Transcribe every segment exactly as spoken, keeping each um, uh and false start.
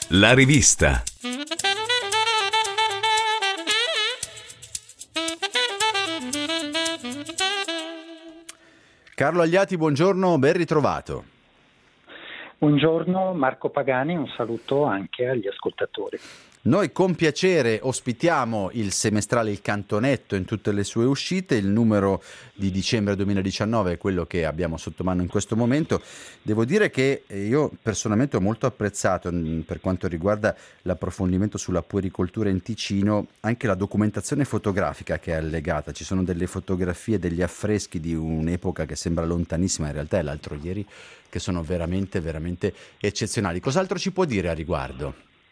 La rivista. Carlo Agliati, buongiorno, ben ritrovato. Buongiorno Marco Pagani, un saluto anche agli ascoltatori. Noi con piacere ospitiamo il semestrale Il Cantonetto in tutte le sue uscite. Il numero di dicembre duemiladiciannove è quello che abbiamo sotto mano in questo momento. Devo dire che io personalmente ho molto apprezzato, per quanto riguarda l'approfondimento sulla puericoltura in Ticino, anche la documentazione fotografica che è allegata. Ci sono delle fotografie, degli affreschi di un'epoca che sembra lontanissima, in realtà è l'altro ieri, che sono veramente, veramente eccezionali. Cos'altro ci può dire a riguardo?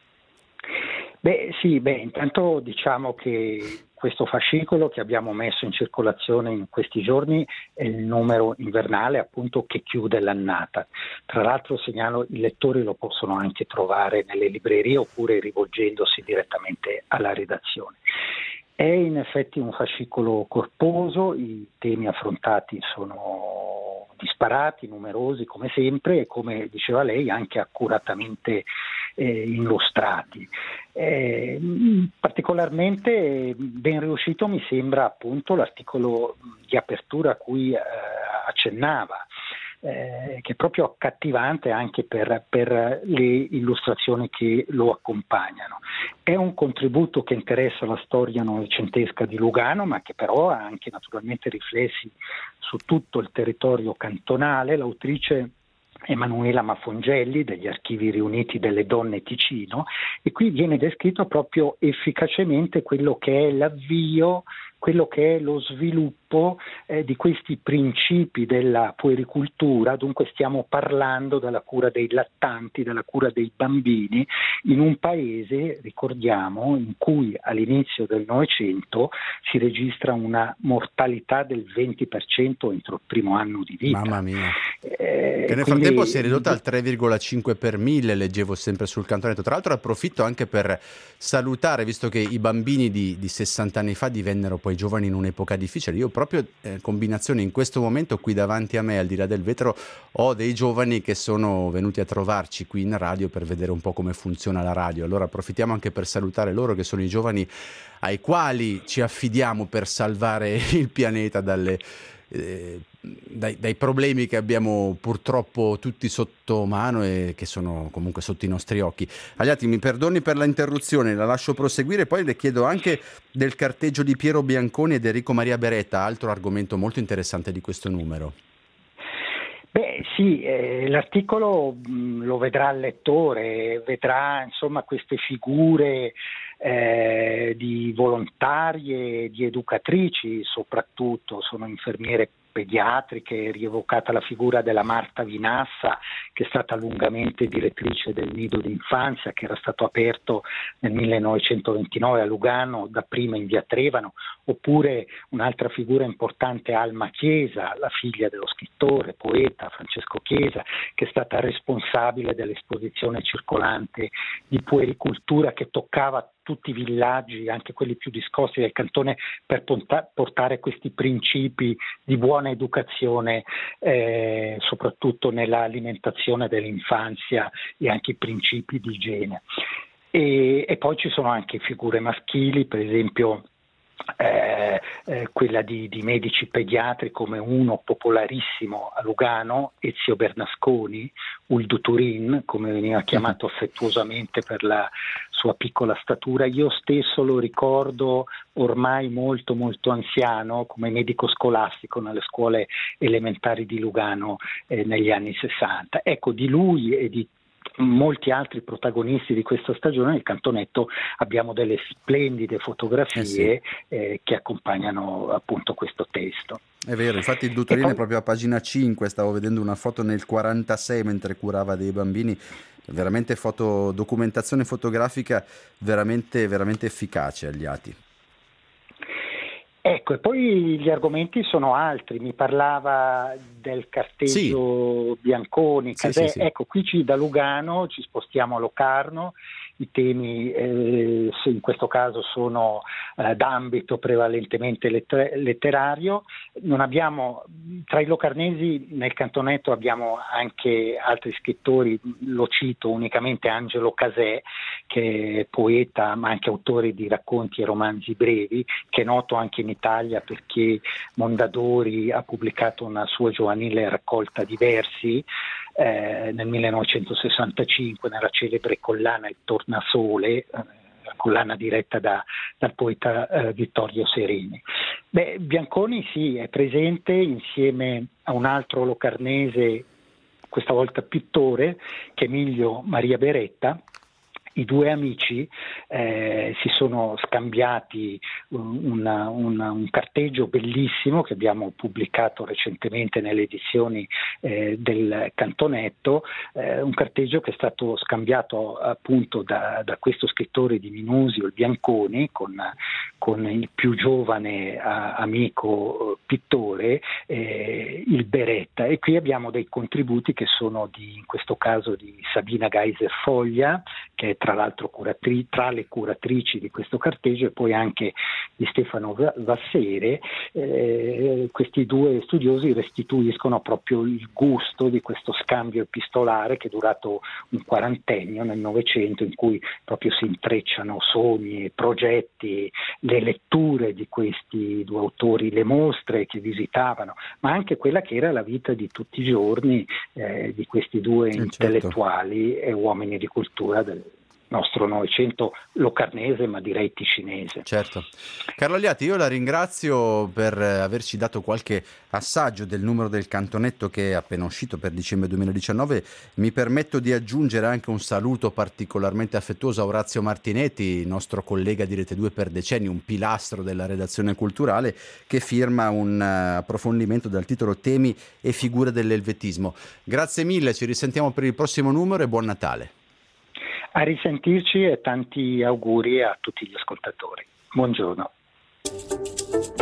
Beh sì, beh, intanto diciamo che questo fascicolo che abbiamo messo in circolazione in questi giorni è il numero invernale appunto che chiude l'annata. Tra l'altro segnalo, i lettori lo possono anche trovare nelle librerie oppure rivolgendosi direttamente alla redazione. È in effetti un fascicolo corposo, i temi affrontati sono disparati, numerosi come sempre e, come diceva lei, anche accuratamente eh, illustrati. Eh, particolarmente ben riuscito mi sembra appunto l'articolo di apertura a cui eh, accennava, eh, che è proprio accattivante anche per, per le illustrazioni che lo accompagnano. È un contributo che interessa la storia novecentesca di Lugano, ma che però ha anche naturalmente riflessi su tutto il territorio cantonale. L'autrice Emanuela Mafongelli degli Archivi Riuniti delle Donne Ticino, e qui viene descritto proprio efficacemente quello che è l'avvio, quello che è lo sviluppo eh, di questi principi della puericultura. Dunque stiamo parlando della cura dei lattanti, della cura dei bambini, in un paese, ricordiamo, in cui all'inizio del Novecento si registra una mortalità del venti per cento entro il primo anno di vita. Mamma mia. Eh, che nel quindi, frattempo si è ridotta al tre virgola cinque per mille, leggevo sempre sul Cantonetto. Tra l'altro approfitto anche per salutare, visto che i bambini di, di sessanta anni fa divennero poi giovani in un'epoca difficile. Io proprio eh, combinazione in questo momento qui davanti a me, al di là del vetro, ho dei giovani che sono venuti a trovarci qui in radio per vedere un po' come funziona la radio. Allora approfittiamo anche per salutare loro, che sono i giovani ai quali ci affidiamo per salvare il pianeta dalle Eh, dai, dai problemi che abbiamo purtroppo tutti sotto mano e che sono comunque sotto i nostri occhi. Agliati, mi perdoni per la interruzione, la lascio proseguire, poi le chiedo anche del carteggio di Piero Bianconi ed Enrico Maria Beretta, altro argomento molto interessante di questo numero. Beh sì, eh, l'articolo mh, lo vedrà il lettore, vedrà insomma queste figure eh, di volontarie, di educatrici soprattutto, sono infermiere pediatriche, rievocata la figura della Marta Vinassa, che è stata lungamente direttrice del nido d'infanzia, che era stato aperto nel millenovecentoventinove a Lugano, dapprima in via Trevano, oppure un'altra figura importante, Alma Chiesa, la figlia dello scrittore, poeta Francesco Chiesa, che è stata responsabile dell'esposizione circolante di puericultura che toccava tutti i villaggi, anche quelli più discosti del cantone, per portare questi principi di buona educazione, eh, soprattutto nell'alimentazione dell'infanzia, e anche i principi di igiene. E, e poi ci sono anche figure maschili, per esempio Eh, eh, quella di, di medici pediatri, come uno popolarissimo a Lugano, Ezio Bernasconi, Uldu Turin, come veniva chiamato affettuosamente per la sua piccola statura. Io stesso lo ricordo ormai molto molto anziano come medico scolastico nelle scuole elementari di Lugano eh, negli anni sessanta. Ecco, di lui e di molti altri protagonisti di questa stagione nel Cantonetto abbiamo delle splendide fotografie eh sì. eh, che accompagnano appunto questo testo. È vero, infatti il Dutorin poi... è proprio a pagina cinque, stavo vedendo una foto nel quarantasei mentre curava dei bambini, veramente foto, documentazione fotografica veramente, veramente efficace, Agliati. Ecco, e poi gli argomenti sono altri, mi parlava del carteggio Sì. Bianconi, Sì, Casè. sì, sì. Ecco, qui ci, da Lugano ci spostiamo a Locarno, i temi eh, se in questo caso sono eh, d'ambito prevalentemente letter- letterario. Non abbiamo, tra i locarnesi nel cantonetto abbiamo anche altri scrittori, lo cito unicamente Angelo Casè, che è poeta ma anche autore di racconti e romanzi brevi, che è noto anche in Italia perché Mondadori ha pubblicato una sua giovanile raccolta di versi eh, nel millenovecentosessantacinque nella celebre collana Il Tornasole, eh, la collana diretta da, dal poeta eh, Vittorio Sereni. Beh, Bianconi sì, è presente insieme a un altro locarnese, questa volta pittore, che è Emilio Maria Beretta. I due amici eh, si sono scambiati una, una, un carteggio bellissimo che abbiamo pubblicato recentemente nelle edizioni eh, del Cantonetto, eh, un carteggio che è stato scambiato appunto da, da questo scrittore di Minusio, il Bianconi, con, con il più giovane a, amico pittore, eh, il Beretta, e qui abbiamo dei contributi che sono di, in questo caso di Sabina Geiser Foglia, che è tra l'altro curatri- tra le curatrici di questo carteggio, e poi anche di Stefano Vassere. Eh, questi due studiosi restituiscono proprio il gusto di questo scambio epistolare che è durato un quarantennio nel Novecento, in cui proprio si intrecciano sogni, progetti, le letture di questi due autori, le mostre che visitavano, ma anche quella che era la vita di tutti i giorni eh, di questi due Eh, intellettuali certo. e uomini di cultura del nostro Novecento locarnese, ma direi ticinese. Certo. Carlo Aliati, io la ringrazio per averci dato qualche assaggio del numero del Cantonetto che è appena uscito per dicembre duemiladiciannove. Mi permetto di aggiungere anche un saluto particolarmente affettuoso a Orazio Martinetti, nostro collega di Rete due per decenni, un pilastro della redazione culturale, che firma un approfondimento dal titolo Temi e figure dell'elvetismo. Grazie mille, ci risentiamo per il prossimo numero e buon Natale. A risentirci e tanti auguri a tutti gli ascoltatori. Buongiorno.